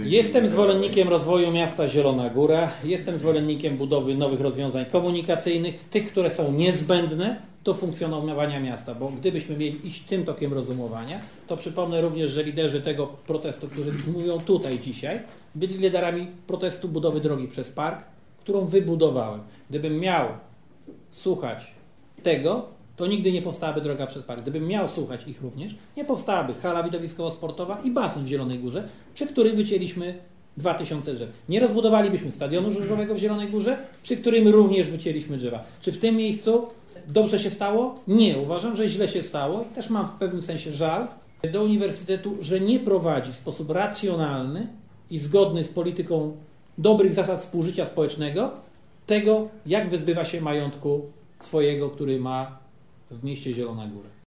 Jestem zwolennikiem rozwoju miasta Zielona Góra, jestem zwolennikiem budowy nowych rozwiązań komunikacyjnych, tych, które są niezbędne do funkcjonowania miasta, bo gdybyśmy mieli iść tym tokiem rozumowania, to przypomnę również, że liderzy tego protestu, którzy mówią tutaj dzisiaj, byli liderami protestu budowy drogi przez park, którą wybudowałem. Gdybym miał słuchać tego, to nigdy nie powstałaby droga przez park. Gdybym miał słuchać ich również, nie powstałaby hala widowiskowo-sportowa i basen w Zielonej Górze, przy którym wycięliśmy 2000 drzew. Nie rozbudowalibyśmy stadionu żużlowego w Zielonej Górze, przy którym również wycięliśmy drzewa. Czy w tym miejscu dobrze się stało? Nie. Uważam, że źle się stało i też mam w pewnym sensie żal do uniwersytetu, że nie prowadzi w sposób racjonalny i zgodny z polityką dobrych zasad współżycia społecznego tego, jak wyzbywa się majątku swojego, który ma w mieście Zielona Góra.